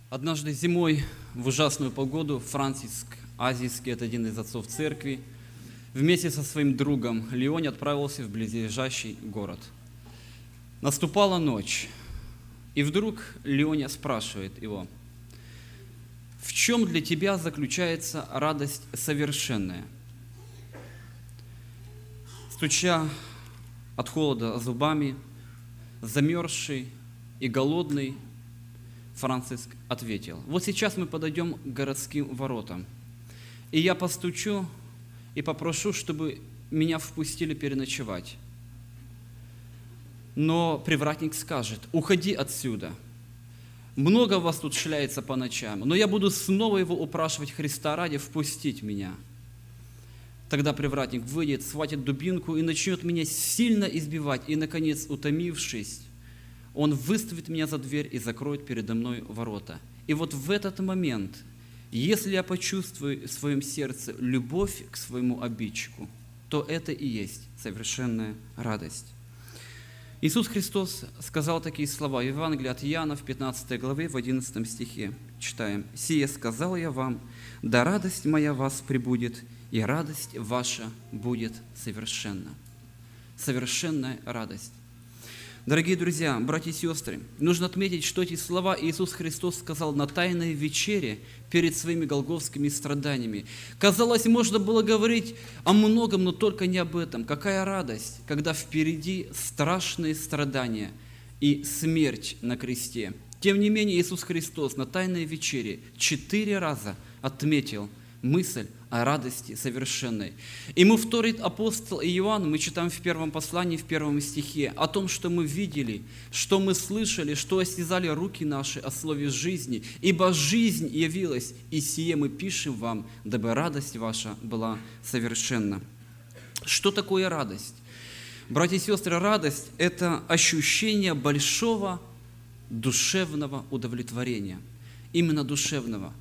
Однажды зимой в ужасную погоду Франциск Азийский, это один из отцов церкви, вместе со своим другом Леони отправился в близлежащий город. Наступала ночь, и вдруг Леоня спрашивает его: «В чем для тебя заключается радость совершенная?» Стуча от холода зубами, замерзший и голодный, Франциск ответил: «Вот сейчас мы подойдем к городским воротам, и я постучу и попрошу, чтобы меня впустили переночевать. Но привратник скажет: уходи отсюда. Много вас тут шляется по ночам, но я буду снова его упрашивать Христа ради впустить меня. Тогда привратник выйдет, схватит дубинку и начнет меня сильно избивать, и, наконец, утомившись, он выставит меня за дверь и закроет передо мной ворота. И вот в этот момент, если я почувствую в своем сердце любовь к своему обидчику, то это и есть совершенная радость». Иисус Христос сказал такие слова в Евангелии от Иоанна в 15 главе, в 11 стихе. Читаем: «Сие сказал я вам, да радость моя вас пребудет, и радость ваша будет совершенна». Совершенная радость. Дорогие друзья, братья и сестры, нужно отметить, что эти слова Иисус Христос сказал на Тайной вечере перед своими голгофскими страданиями. Казалось, можно было говорить о многом, но только не об этом. Какая радость, когда впереди страшные страдания и смерть на кресте. Тем не менее, Иисус Христос на Тайной вечере 4 раза отметил мысль о радости совершенной. Ему вторит апостол Иоанн, мы читаем в первом послании, в 1 стихе, о том, что мы видели, что мы слышали, что осязали руки наши о слове жизни, ибо жизнь явилась, и сие мы пишем вам, дабы радость ваша была совершенна. Что такое радость? Братья и сестры, радость – это ощущение большого душевного удовлетворения. Именно душевного.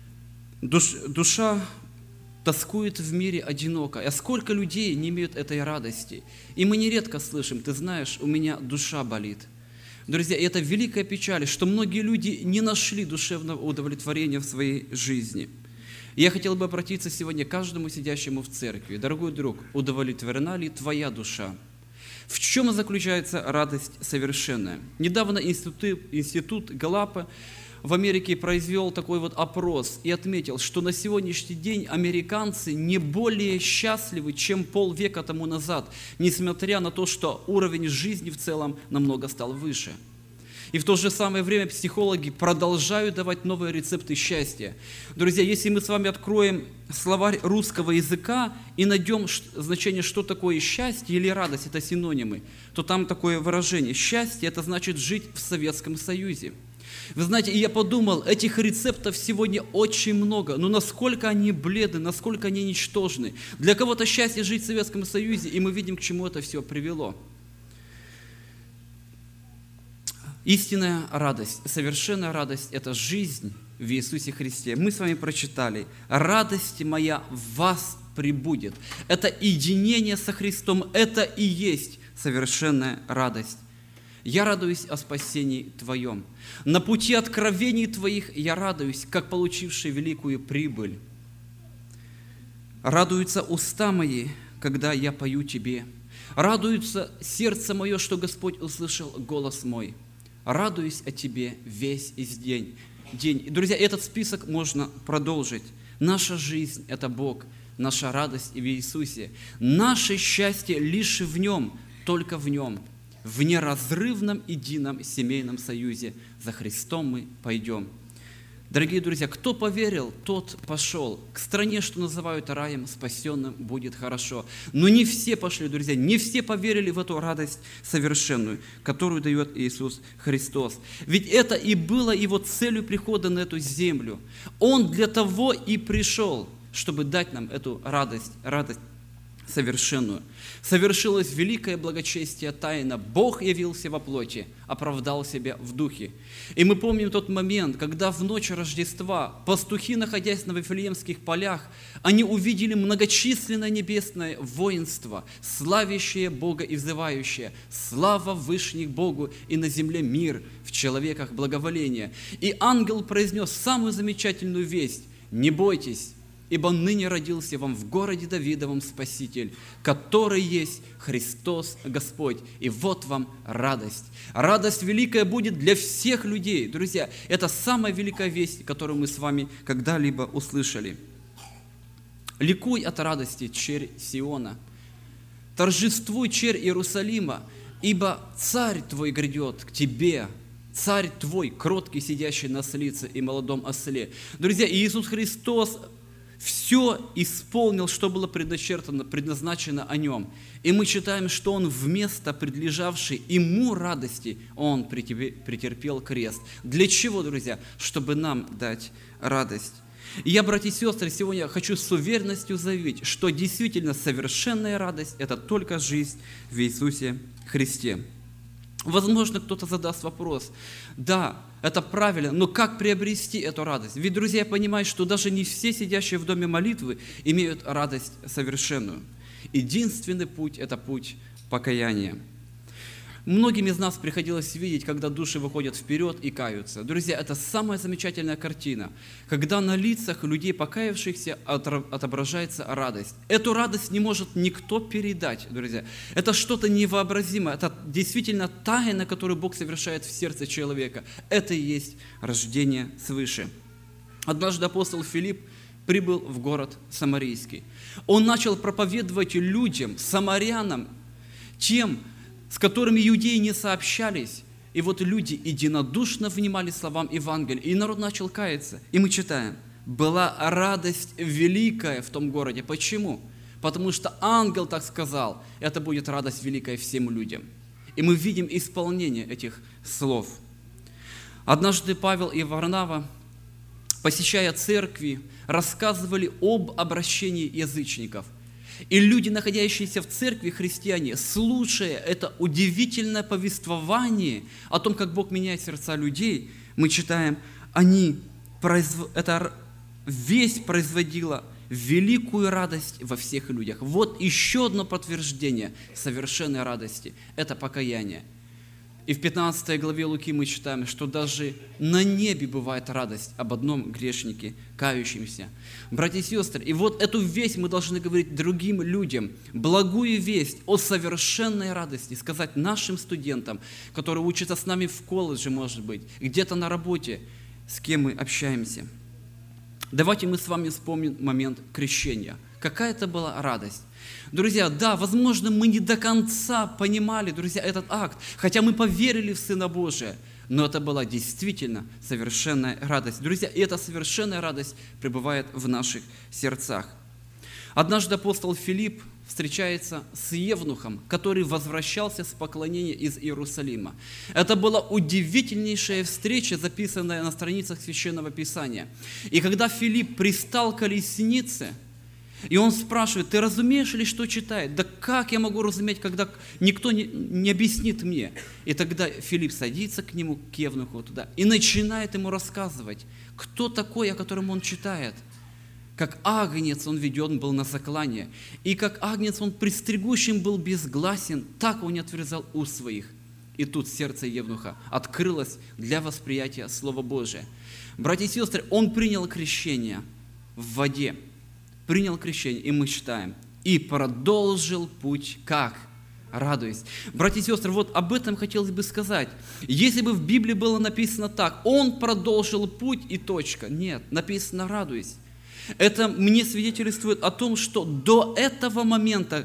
Душа тоскует в мире одиноко. А сколько людей не имеют этой радости? И мы нередко слышим: ты знаешь, у меня душа болит. Друзья, и это великая печаль, что многие люди не нашли душевного удовлетворения в своей жизни. И я хотел бы обратиться сегодня к каждому сидящему в церкви. Дорогой друг, удовлетворена ли твоя душа? В чем заключается радость совершенная? Недавно институт Галлапа в Америке произвел такой вот опрос и отметил, что на сегодняшний день американцы не более счастливы, чем полвека тому назад, несмотря на то, что уровень жизни в целом намного стал выше. И в то же самое время психологи продолжают давать новые рецепты счастья. Друзья, если мы с вами откроем словарь русского языка и найдем значение, что такое счастье или радость, это синонимы, то там такое выражение: счастье – это значит жить в Советском Союзе. Вы знаете, и я подумал, этих рецептов сегодня очень много, но насколько они бледны, насколько они ничтожны. Для кого-то счастье жить в Советском Союзе, и мы видим, к чему это все привело. Истинная радость, совершенная радость – это жизнь в Иисусе Христе. Мы с вами прочитали: «Радость моя в вас пребудет». Это единение со Христом, это и есть совершенная радость. «Я радуюсь о спасении Твоем. На пути откровений Твоих я радуюсь, как получивший великую прибыль. Радуются уста мои, когда я пою Тебе. Радуется сердце мое, что Господь услышал голос мой. Радуюсь о Тебе весь день». Друзья, этот список можно продолжить. Наша жизнь – это Бог, наша радость в Иисусе. Наше счастье лишь в Нем, только в Нем. В неразрывном едином семейном союзе за Христом мы пойдем. Дорогие друзья, кто поверил, тот пошел. К стране, что называют раем, спасенным будет хорошо. Но не все пошли, друзья, не все поверили в эту радость совершенную, которую дает Иисус Христос. Ведь это и было Его целью прихода на эту землю. Он для того и пришел, чтобы дать нам эту радость совершенную. Совершилось великое благочестие тайна. Бог явился во плоти, оправдал себя в духе. И мы помним тот момент, когда в ночь Рождества пастухи, находясь на Вифлеемских полях, они увидели многочисленное небесное воинство, славящее Бога и взывающее: «Слава вышних Богу, и на земле мир, в человеках благоволение». И ангел произнес самую замечательную весть: «Не бойтесь, ибо ныне родился вам в городе Давидовом Спаситель, который есть Христос Господь. И вот вам радость». Радость великая будет для всех людей. Друзья, это самая великая весть, которую мы с вами когда-либо услышали. «Ликуй от радости, черь Сиона, торжествуй, черь Иерусалима, ибо царь твой грядет к тебе, царь твой, кроткий, сидящий на ослице и молодом осле». Друзья, Иисус Христос все исполнил, что было предназначено о Нем. И мы читаем, что Он вместо предлежавшей Ему радости, Он претерпел крест. Для чего, друзья? Чтобы нам дать радость. И я, братья и сестры, сегодня хочу с уверенностью заявить, что действительно совершенная радость – это только жизнь в Иисусе Христе. Возможно, кто-то задаст вопрос: да, это правильно, но как приобрести эту радость? Ведь, друзья, я понимаю, что даже не все сидящие в доме молитвы имеют радость совершенную. Единственный путь – это путь покаяния. Многим из нас приходилось видеть, когда души выходят вперед и каются. Друзья, это самая замечательная картина, когда на лицах людей, покаявшихся, отображается радость. Эту радость не может никто передать, друзья. Это что-то невообразимое, это действительно тайна, которую Бог совершает в сердце человека. Это и есть рождение свыше. Однажды апостол Филипп прибыл в город Самарийский. Он начал проповедовать людям, самарянам, тем, с которыми иудеи не сообщались. И вот люди единодушно внимали словам Евангелия, и народ начал каяться. И мы читаем: была радость великая в том городе. Почему? Потому что ангел так сказал: это будет радость великая всем людям. И мы видим исполнение этих слов. Однажды Павел и Варнава, посещая церкви, рассказывали об обращении язычников. И люди, находящиеся в церкви, христиане, слушая это удивительное повествование о том, как Бог меняет сердца людей, мы читаем, эта весть производила великую радость во всех людях. Вот еще одно подтверждение совершенной радости – это покаяние. И в 15 главе Луки мы читаем, что даже на небе бывает радость об одном грешнике, кающемся. Братья и сестры, и вот эту весть мы должны говорить другим людям, благую весть о совершенной радости, сказать нашим студентам, которые учатся с нами в колледже, может быть, где-то на работе, с кем мы общаемся. Давайте мы с вами вспомним момент крещения. Какая это была радость. Друзья, да, возможно, мы не до конца понимали, друзья, этот акт, хотя мы поверили в Сына Божия, но это была действительно совершенная радость. Друзья, и эта совершенная радость пребывает в наших сердцах. Однажды апостол Филипп встречается с евнухом, который возвращался с поклонения из Иерусалима. Это была удивительнейшая встреча, записанная на страницах Священного Писания. И когда Филипп пристал к колеснице, и он спрашивает: ты разумеешь ли, что читает? Да как я могу разуметь, когда никто не объяснит мне? И тогда Филипп садится к нему, к евнуху туда, и начинает ему рассказывать, кто такой, о котором он читает. Как агнец он веден был на заклание, и как агнец он пристригущим был безгласен, так он не отверзал уст своих. И тут сердце евнуха открылось для восприятия Слова Божия. Братья и сестры, он принял крещение в воде. Принял крещение, и мы читаем: и продолжил путь как? Радуясь. Братья и сестры, вот об этом хотелось бы сказать. Если бы в Библии было написано так: он продолжил путь и точка. Нет, написано радуясь. Это мне свидетельствует о том, что до этого момента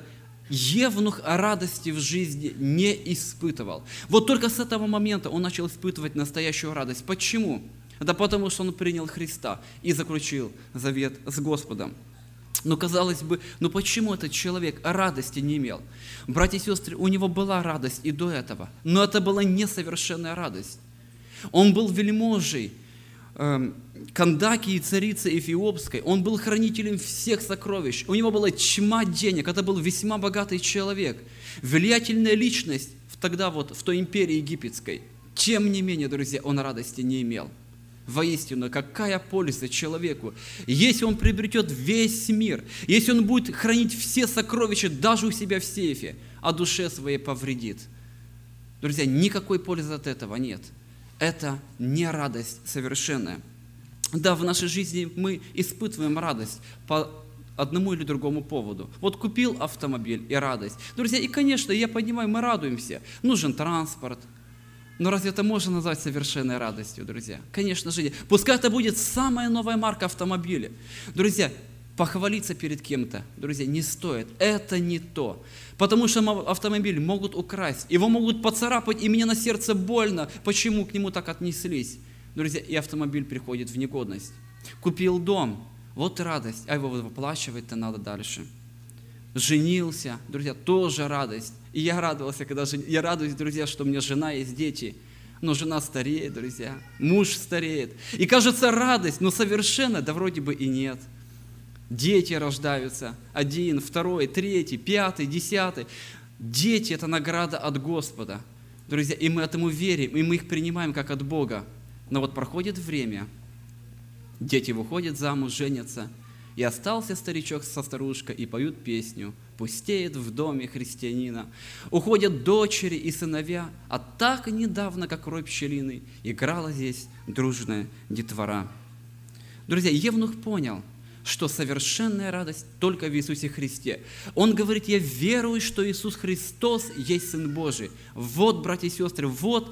евнух радости в жизни не испытывал. Вот только с этого момента он начал испытывать настоящую радость. Почему? Да потому что он принял Христа и заключил завет с Господом. Но казалось бы, почему этот человек радости не имел? Братья и сестры, у него была радость и до этого, но это была несовершенная радость. Он был вельможей, Кандаки и царицы Эфиопской, он был хранителем всех сокровищ, у него была тьма денег, это был весьма богатый человек, влиятельная личность тогда в той империи египетской. Тем не менее, друзья, он радости не имел. Воистину, какая польза человеку, если он приобретет весь мир, если он будет хранить все сокровища даже у себя в сейфе, а душе своей повредит. Друзья, никакой пользы от этого нет. Это не радость совершенная. Да, в нашей жизни мы испытываем радость по одному или другому поводу. Вот купил автомобиль и радость. Друзья, и, конечно, я понимаю, мы радуемся. Нужен транспорт. Но разве это можно назвать совершенной радостью, друзья? Конечно же нет. Пускай это будет самая новая марка автомобиля. Друзья, похвалиться перед кем-то, друзья, не стоит. Это не то. Потому что автомобиль могут украсть, его могут поцарапать, и мне на сердце больно. Почему к нему так отнеслись? Друзья, и автомобиль приходит в негодность. Купил дом, вот радость, а его выплачивать-то надо дальше. Женился, друзья, тоже радость. И я радовался, я радуюсь, друзья, что у меня жена есть, дети. Но жена стареет, друзья, муж стареет. И кажется радость, но совершенно, да вроде бы и нет. Дети рождаются, 1, 2, 3, 5, 10. Дети – это награда от Господа. Друзья, и мы этому верим, и мы их принимаем как от Бога. Но вот проходит время, дети выходят замуж, женятся, и остался старичок со старушкой, и поют песню «Пустеет в доме христианина». Уходят дочери и сыновья, а так недавно, как рой пчелиный, играла здесь дружная детвора. Друзья, Евнух понял, что совершенная радость только в Иисусе Христе. Он говорит: я верую, что Иисус Христос есть Сын Божий. Вот, братья и сестры, вот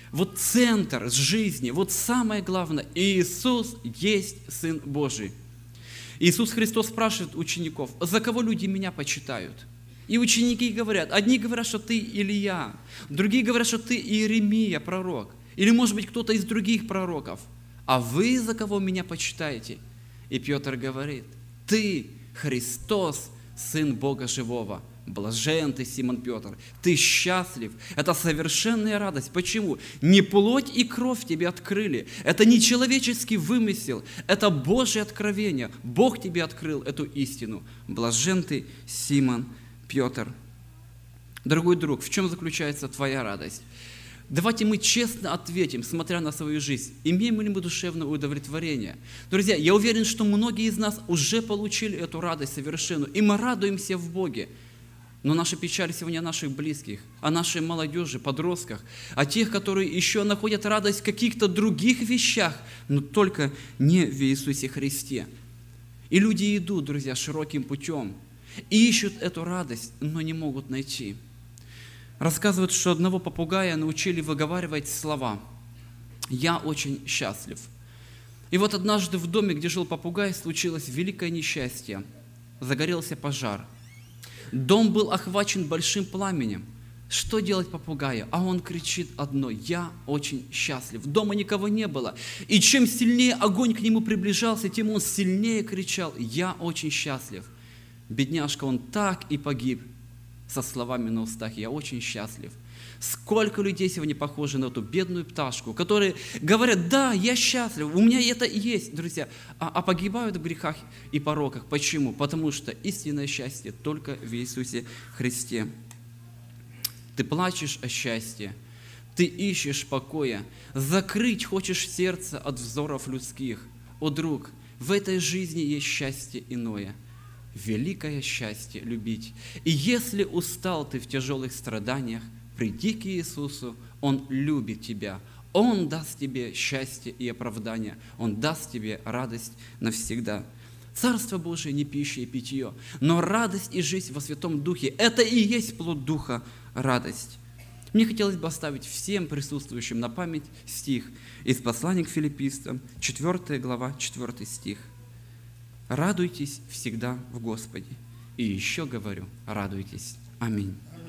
центр жизни, вот самое главное. Иисус есть Сын Божий. Иисус Христос спрашивает учеников: за кого люди меня почитают? И ученики говорят, одни говорят, что ты Илия, другие говорят, что ты Иеремия, пророк, или, может быть, кто-то из других пророков. А вы за кого меня почитаете? И Петр говорит: ты Христос, Сын Бога Живого. Блажен ты, Симон Петр, ты счастлив. Это совершенная радость. Почему? Не плоть и кровь тебе открыли. Это не человеческий вымысел. Это Божье откровение. Бог тебе открыл эту истину. Блажен ты, Симон Петр. Дорогой друг, в чем заключается твоя радость? Давайте мы честно ответим, смотря на свою жизнь, имеем ли мы душевное удовлетворение. Друзья, я уверен, что многие из нас уже получили эту радость совершенную, и мы радуемся в Боге. Но наша печаль сегодня о наших близких, о нашей молодежи, подростках, о тех, которые еще находят радость в каких-то других вещах, но только не в Иисусе Христе. И люди идут, друзья, широким путем, и ищут эту радость, но не могут найти. Рассказывают, что одного попугая научили выговаривать слова «Я очень счастлив». И вот однажды в доме, где жил попугай, случилось великое несчастье. Загорелся пожар. Дом был охвачен большим пламенем. Что делать попугаю? А он кричит одно: «Я очень счастлив». Дома никого не было. И чем сильнее огонь к нему приближался, тем он сильнее кричал: «Я очень счастлив». Бедняжка, он так и погиб со словами на устах: «Я очень счастлив». Сколько людей сегодня похожи на эту бедную пташку, которые говорят: «Да, я счастлив, у меня это и есть», друзья, а погибают в грехах и пороках. Почему? Потому что истинное счастье только в Иисусе Христе. Ты плачешь о счастье, ты ищешь покоя, закрыть хочешь сердце от взоров людских. О, друг, в этой жизни есть счастье иное. Великое счастье любить. И если устал ты в тяжелых страданиях, приди к Иисусу, Он любит тебя. Он даст тебе счастье и оправдание. Он даст тебе радость навсегда. Царство Божие не пища и питье, но радость и жизнь во Святом Духе. Это и есть плод Духа, радость. Мне хотелось бы оставить всем присутствующим на память стих из послания к Филиппийцам, 4 глава, 4 стих. «Радуйтесь всегда в Господе». И еще говорю: радуйтесь. Аминь.